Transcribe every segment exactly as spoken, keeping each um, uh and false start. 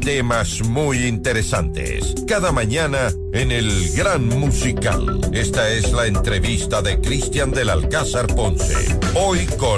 temas muy interesantes. Cada mañana en el Gran Musical. Esta es la entrevista de Cristian del Alcázar Ponce. Hoy con...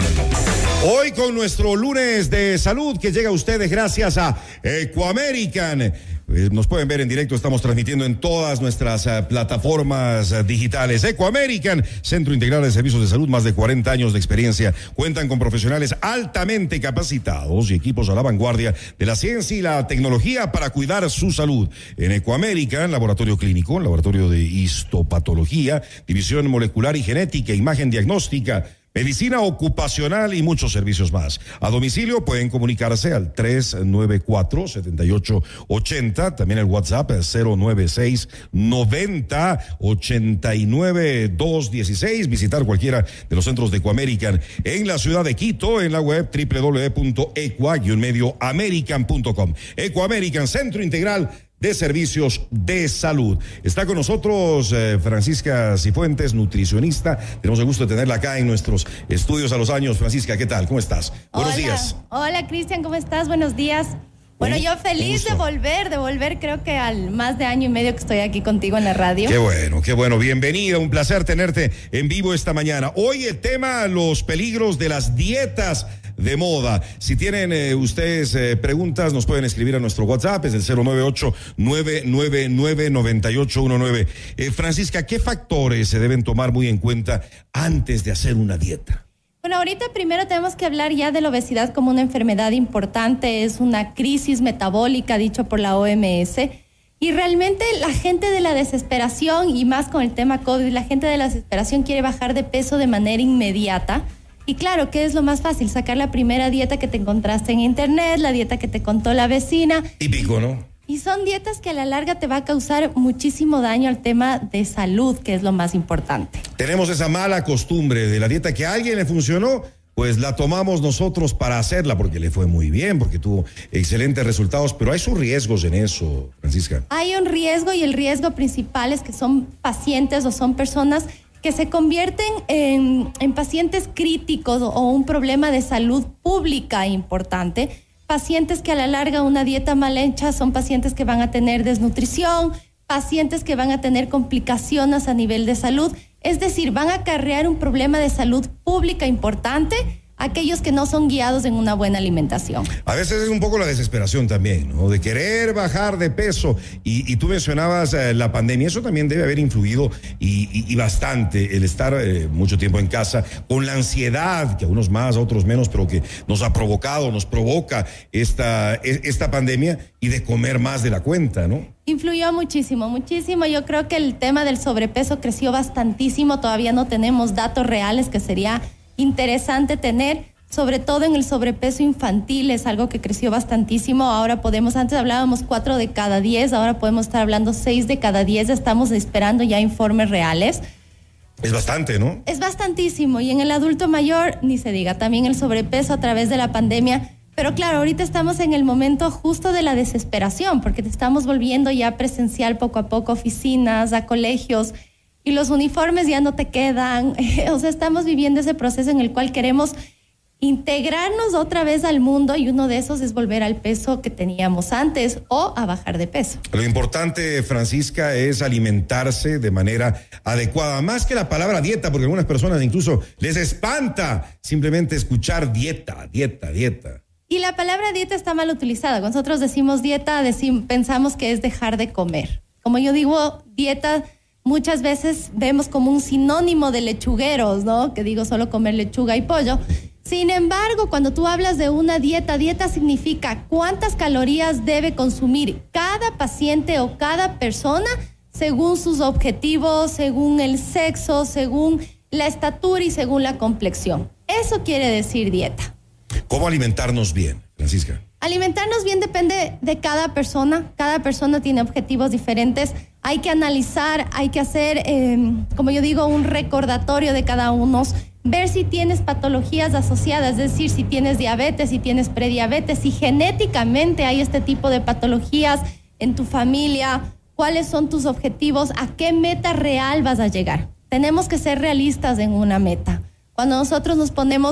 Hoy con nuestro lunes de salud que llega a ustedes gracias a Ecoamerican. Nos pueden ver en directo, estamos transmitiendo en todas nuestras uh, plataformas uh, digitales. Ecoamerican, Centro Integral de Servicios de Salud, más de cuarenta años de experiencia. Cuentan con profesionales altamente capacitados y equipos a la vanguardia de la ciencia y la tecnología para cuidar su salud. En Ecoamerican, laboratorio clínico, laboratorio de histopatología, división molecular y genética, imagen diagnóstica, medicina ocupacional y muchos servicios más. A domicilio pueden comunicarse al tres nueve cuatro, siete ocho ocho cero, también el WhatsApp cero nueve seis noventa ochenta y nueve doscientos dieciséis, visitar cualquiera de los centros de Ecoamerican en la ciudad de Quito, en la web doble u doble u doble u punto equa guion medio american punto com. Ecoamerican, Centro Integral de Servicios de Salud. Está con nosotros eh, Francisca Cifuentes, nutricionista. Tenemos el gusto de tenerla acá en nuestros estudios a los años. Francisca, ¿qué tal? ¿Cómo estás? Buenos Hola. días. Hola, Cristian, ¿cómo estás? Buenos días. Bueno, Un, yo feliz de volver, de volver creo que al más de año y medio que estoy aquí contigo en la radio. Qué bueno, qué bueno. Bienvenida, un placer tenerte en vivo esta mañana. Hoy el tema, los peligros de las dietas de moda. Si tienen eh, ustedes eh, preguntas, nos pueden escribir a nuestro WhatsApp, es el cero nueve ocho, nueve nueve nueve, nueve ocho uno nueve. Eh, Francisca, ¿qué factores se deben tomar muy en cuenta antes de hacer una dieta? Bueno, ahorita primero tenemos que hablar ya de la obesidad como una enfermedad importante, es una crisis metabólica dicho por la O M S, y realmente la gente de la desesperación, y más con el tema COVID, la gente de la desesperación quiere bajar de peso de manera inmediata. Y claro, ¿qué es lo más fácil? Sacar la primera dieta que te encontraste en internet, la dieta que te contó la vecina. Típico, ¿no? Y son dietas que a la larga te va a causar muchísimo daño al tema de salud, que es lo más importante. Tenemos esa mala costumbre de la dieta que a alguien le funcionó, pues la tomamos nosotros para hacerla porque le fue muy bien, porque tuvo excelentes resultados, pero hay sus riesgos en eso, Francisca. Hay un riesgo, y el riesgo principal es que son pacientes o son personas que se convierten en, en pacientes críticos o un problema de salud pública importante. Pacientes que a la larga una dieta mal hecha son pacientes que van a tener desnutrición, pacientes que van a tener complicaciones a nivel de salud, es decir, van a acarrear un problema de salud pública importante aquellos que no son guiados en una buena alimentación. A veces es un poco la desesperación también, ¿no? De querer bajar de peso. Y, y tú mencionabas eh, la pandemia, eso también debe haber influido y, y, y bastante, el estar eh, mucho tiempo en casa, con la ansiedad, que a unos más, a otros menos, pero que nos ha provocado, nos provoca esta, esta pandemia, y de comer más de la cuenta, ¿no? Influyó muchísimo, muchísimo. Yo creo que el tema del sobrepeso creció bastantísimo, todavía no tenemos datos reales, que sería interesante tener, sobre todo en el sobrepeso infantil, es algo que creció bastantísimo. Ahora podemos, antes hablábamos cuatro de cada diez, ahora podemos estar hablando seis de cada diez, estamos esperando ya informes reales. Es bastante, ¿no? Es bastantísimo, y en el adulto mayor, ni se diga, también el sobrepeso a través de la pandemia. Pero claro, ahorita estamos en el momento justo de la desesperación, porque te estamos volviendo ya presencial poco a poco, oficinas, a colegios, y los uniformes ya no te quedan. O sea, estamos viviendo ese proceso en el cual queremos integrarnos otra vez al mundo, y uno de esos es volver al peso que teníamos antes o a bajar de peso. Lo importante, Francisca, es alimentarse de manera adecuada, más que la palabra dieta, porque a algunas personas incluso les espanta simplemente escuchar dieta, dieta, dieta. Y la palabra dieta está mal utilizada. Cuando nosotros decimos dieta, decimos, pensamos que es dejar de comer. Como yo digo, dieta muchas veces vemos como un sinónimo de lechugueros, ¿no? Que digo solo comer lechuga y pollo. Sin embargo, cuando tú hablas de una dieta, dieta significa cuántas calorías debe consumir cada paciente o cada persona según sus objetivos, según el sexo, según la estatura y según la complexión. Eso quiere decir dieta. ¿Cómo alimentarnos bien, Francisca? Alimentarnos bien depende de cada persona. Cada persona tiene objetivos diferentes. Hay que analizar, hay que hacer, eh, como yo digo, un recordatorio de cada uno. Ver si tienes patologías asociadas, es decir, si tienes diabetes, si tienes prediabetes, si genéticamente hay este tipo de patologías en tu familia, cuáles son tus objetivos, a qué meta real vas a llegar. Tenemos que ser realistas en una meta. Cuando nosotros nos ponemos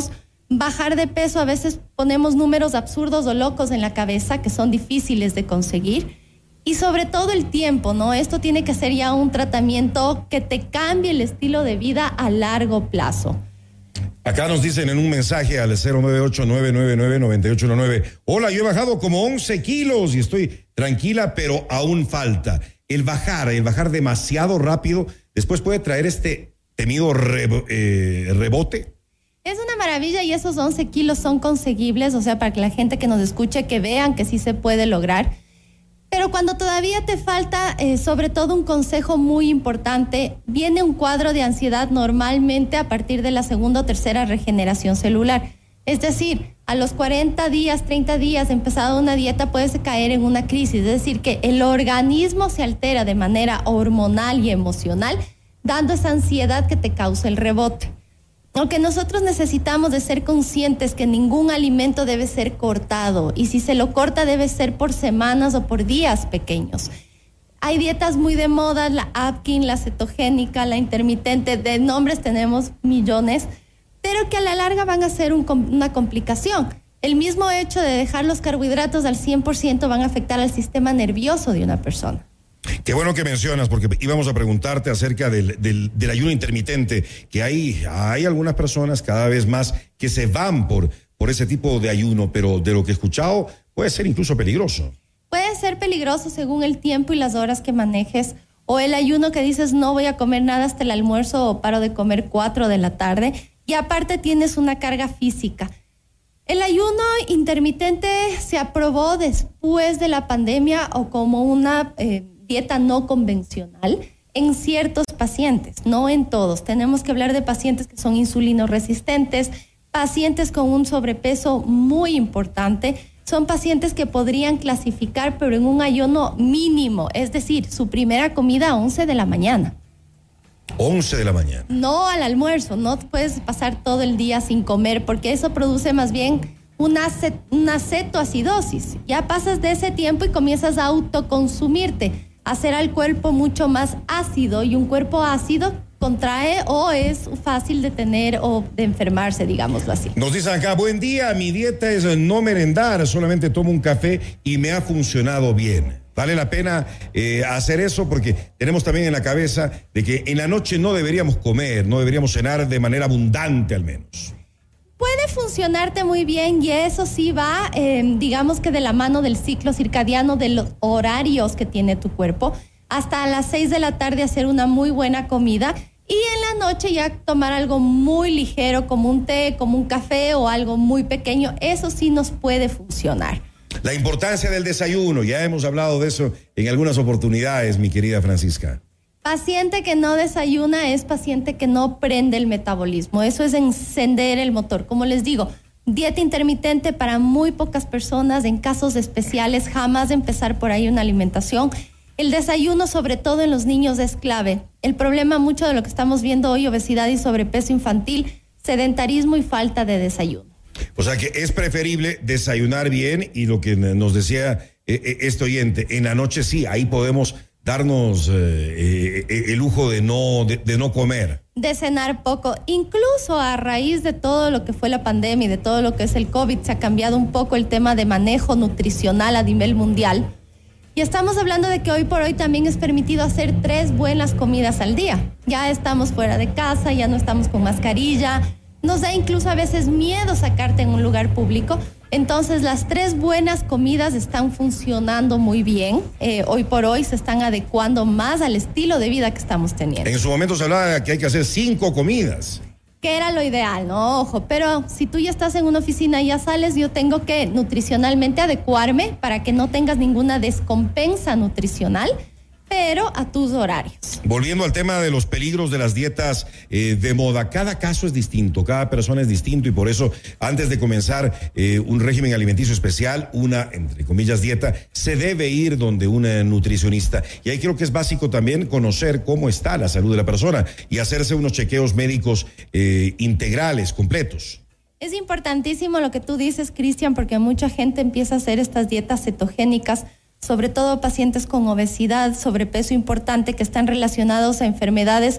Bajar de peso, a veces ponemos números absurdos o locos en la cabeza que son difíciles de conseguir. Y sobre todo el tiempo, ¿no? Esto tiene que ser ya un tratamiento que te cambie el estilo de vida a largo plazo. Acá nos dicen en un mensaje al cero nueve ocho, nueve nueve nueve, nueve ocho uno nueve. Hola, yo he bajado como once kilos y estoy tranquila, pero aún falta. El bajar, el bajar demasiado rápido, después puede traer este temido re, eh, rebote. Es una maravilla y esos once kilos son conseguibles, o sea, para que la gente que nos escuche, que vean que sí se puede lograr. Pero cuando todavía te falta, eh, sobre todo un consejo muy importante, viene un cuadro de ansiedad normalmente a partir de la segunda o tercera regeneración celular. Es decir, a los cuarenta días, treinta días de empezada una dieta puedes caer en una crisis. Es decir, que el organismo se altera de manera hormonal y emocional, dando esa ansiedad que te causa el rebote. Lo que nosotros necesitamos de ser conscientes que ningún alimento debe ser cortado y si se lo corta debe ser por semanas o por días pequeños. Hay dietas muy de moda, la Atkins, la cetogénica, la intermitente, de nombres tenemos millones, pero que a la larga van a ser un, una complicación. El mismo hecho de dejar los carbohidratos al cien por ciento van a afectar al sistema nervioso de una persona. Qué bueno que mencionas, porque íbamos a preguntarte acerca del, del, del ayuno intermitente, que hay, hay algunas personas cada vez más que se van por, por ese tipo de ayuno, pero de lo que he escuchado puede ser incluso peligroso. Puede ser peligroso según el tiempo y las horas que manejes, o el ayuno que dices no voy a comer nada hasta el almuerzo o paro de comer cuatro de la tarde, y aparte tienes una carga física. El ayuno intermitente se aprobó después de la pandemia o como una eh, dieta no convencional en ciertos pacientes, no en todos. Tenemos que hablar de pacientes que son insulinoresistentes, pacientes con un sobrepeso muy importante, son pacientes que podrían clasificar pero en un ayuno mínimo, es decir, su primera comida a once de la mañana. once de la mañana. No al almuerzo, no puedes pasar todo el día sin comer porque eso produce más bien una, cet- una cetoacidosis. Ya pasas de ese tiempo y comienzas a autoconsumirte, a hacer al cuerpo mucho más ácido, y un cuerpo ácido contrae o es fácil de tener o de enfermarse, digámoslo así. Nos dicen acá, buen día, mi dieta es no merendar, solamente tomo un café y me ha funcionado bien. Vale la pena eh, hacer eso porque tenemos también en la cabeza de que en la noche no deberíamos comer, no deberíamos cenar de manera abundante al menos. Puede funcionarte muy bien y eso sí va, eh, digamos que de la mano del ciclo circadiano, de los horarios que tiene tu cuerpo. Hasta a las seis de la tarde hacer una muy buena comida y en la noche ya tomar algo muy ligero como un té, como un café o algo muy pequeño. Eso sí nos puede funcionar. La importancia del desayuno, ya hemos hablado de eso en algunas oportunidades, mi querida Francisca. Paciente que no desayuna es paciente que no prende el metabolismo. Eso es encender el motor. Como les digo, dieta intermitente para muy pocas personas, en casos especiales, jamás empezar por ahí una alimentación. El desayuno, sobre todo en los niños, es clave. El problema mucho de lo que estamos viendo hoy, obesidad y sobrepeso infantil, sedentarismo y falta de desayuno. O sea que es preferible desayunar bien y lo que nos decía eh, este oyente, en la noche sí, ahí podemos darnos eh, eh, el lujo de no, de, de no comer. De cenar poco. Incluso a raíz de todo lo que fue la pandemia y de todo lo que es el COVID, se ha cambiado un poco el tema de manejo nutricional a nivel mundial. Y estamos hablando de que hoy por hoy también es permitido hacer tres buenas comidas al día. Ya estamos fuera de casa, ya no estamos con mascarilla. Nos da incluso a veces miedo sacarte en un lugar público. Entonces las tres buenas comidas están funcionando muy bien. Eh, hoy por hoy se están adecuando más al estilo de vida que estamos teniendo. En su momento se hablaba de que hay que hacer cinco comidas. Que era lo ideal, ¿no? Ojo, pero si tú ya estás en una oficina y ya sales, yo tengo que nutricionalmente adecuarme para que no tengas ninguna descompensa nutricional, pero a tus horarios. Volviendo al tema de los peligros de las dietas eh, de moda, cada caso es distinto, cada persona es distinto y por eso antes de comenzar eh, un régimen alimenticio especial, una, entre comillas, dieta, se debe ir donde una nutricionista. Y ahí creo que es básico también conocer cómo está la salud de la persona y hacerse unos chequeos médicos eh, integrales, completos. Es importantísimo lo que tú dices, Cristian, porque mucha gente empieza a hacer estas dietas cetogénicas, sobre todo pacientes con obesidad, sobrepeso importante, que están relacionados a enfermedades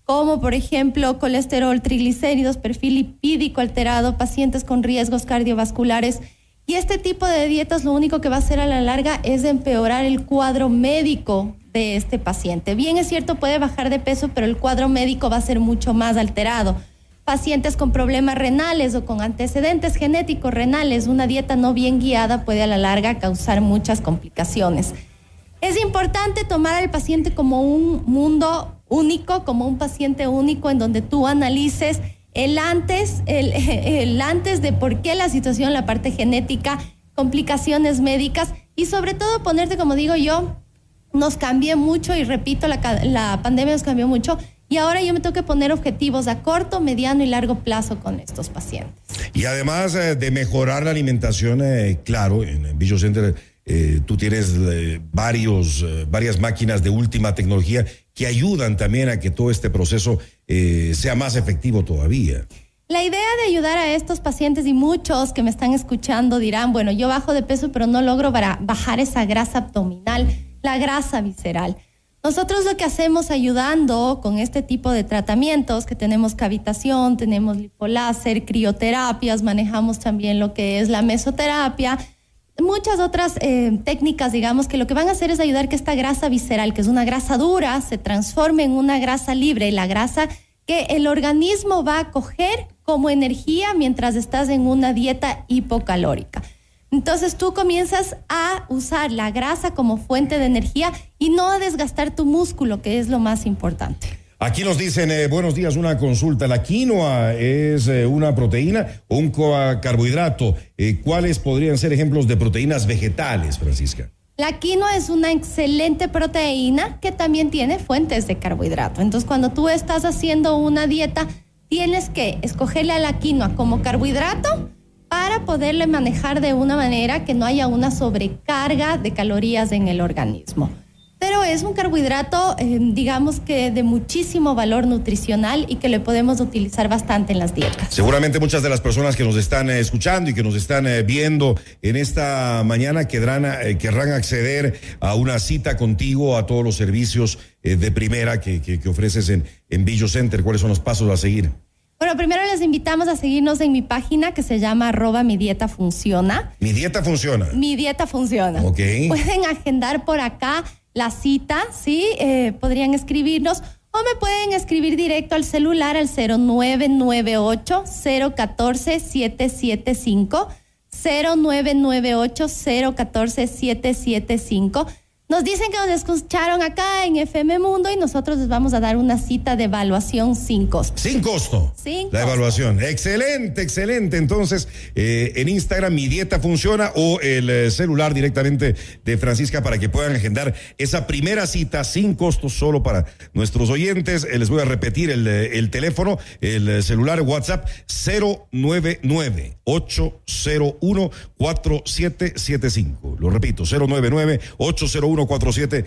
como por ejemplo colesterol, triglicéridos, perfil lipídico alterado, pacientes con riesgos cardiovasculares. Y este tipo de dietas lo único que va a hacer a la larga es empeorar el cuadro médico de este paciente. Bien es cierto, puede bajar de peso, pero el cuadro médico va a ser mucho más alterado. Pacientes con problemas renales o con antecedentes genéticos renales, una dieta no bien guiada puede a la larga causar muchas complicaciones. Es importante tomar al paciente como un mundo único, como un paciente único en donde tú analices el antes, el, el antes de por qué la situación, la parte genética, complicaciones médicas y sobre todo ponerte, como digo yo, nos cambió mucho y repito, la, la pandemia nos cambió mucho y ahora yo me tengo que poner objetivos a corto, mediano y largo plazo con estos pacientes. Y además eh, de mejorar la alimentación, eh, claro, en BioCenter eh, tú tienes eh, varios, eh, varias máquinas de última tecnología que ayudan también a que todo este proceso eh, sea más efectivo todavía. La idea de ayudar a estos pacientes y muchos que me están escuchando dirán, bueno, yo bajo de peso pero no logro para bajar esa grasa abdominal, la grasa visceral. Nosotros lo que hacemos ayudando con este tipo de tratamientos, que tenemos cavitación, tenemos lipoláser, crioterapias, manejamos también lo que es la mesoterapia, muchas otras eh, técnicas, digamos, que lo que van a hacer es ayudar que esta grasa visceral, que es una grasa dura, se transforme en una grasa libre, la grasa que el organismo va a coger como energía mientras estás en una dieta hipocalórica. Entonces tú comienzas a usar la grasa como fuente de energía y no a desgastar tu músculo, que es lo más importante. Aquí nos dicen, eh, buenos días, una consulta. ¿La quinoa es eh, una proteína o un carbohidrato? Eh, ¿Cuáles podrían ser ejemplos de proteínas vegetales, Francisca? La quinoa es una excelente proteína que también tiene fuentes de carbohidrato. Entonces cuando tú estás haciendo una dieta, tienes que escogerle a la quinoa como carbohidrato para poderle manejar de una manera que no haya una sobrecarga de calorías en el organismo. Pero es un carbohidrato, eh, digamos que de muchísimo valor nutricional y que lo podemos utilizar bastante en las dietas. Seguramente muchas de las personas que nos están eh, escuchando y que nos están eh, viendo en esta mañana querrán, eh, querrán acceder a una cita contigo, a todos los servicios eh, de primera que, que, que ofreces en, en BioCenter. ¿Cuáles son los pasos a seguir? Bueno, primero les invitamos a seguirnos en mi página que se llama arroba mi dieta funciona. Mi dieta funciona. Mi dieta funciona. Ok. Pueden agendar por acá la cita, ¿sí? Eh, podrían escribirnos o me pueden escribir directo al celular al cero nueve nueve ocho, cero uno cuatro, siete siete cinco, cero nueve nueve ocho, cero uno cuatro, siete siete cinco. Nos dicen que nos escucharon acá en F M Mundo y nosotros les vamos a dar una cita de evaluación sin costo. Sin costo. Sin La costo. evaluación. Excelente, excelente. Entonces, eh, en Instagram, Mi Dieta Funciona o el eh, celular directamente de Francisca para que puedan agendar esa primera cita sin costo solo para nuestros oyentes. Eh, les voy a repetir el, el teléfono, el celular, WhatsApp, cero nueve nueve, ocho cero uno, cuatro siete siete cinco. Lo repito, cero nueve nueve, ocho cero uno, cuatro siete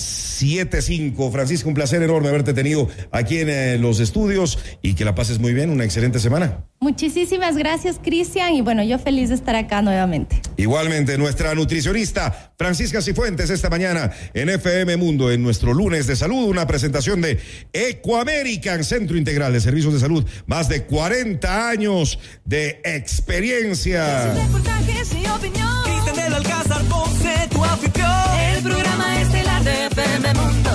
siete cinco. Francisco, un placer enorme haberte tenido aquí en eh, los estudios y que la pases muy bien, una excelente semana. Muchísimas gracias, Cristian, y bueno, yo feliz de estar acá nuevamente. Igualmente, nuestra nutricionista Francisca Cifuentes esta mañana en F M Mundo, en nuestro lunes de salud, una presentación de Ecoamerican, Centro Integral de Servicios de Salud, más de cuarenta años de experiencia. Reportajes y opinión. Cristian del Alcázar Ponce, tu anfitrión. El programa estelar de F M Mundo.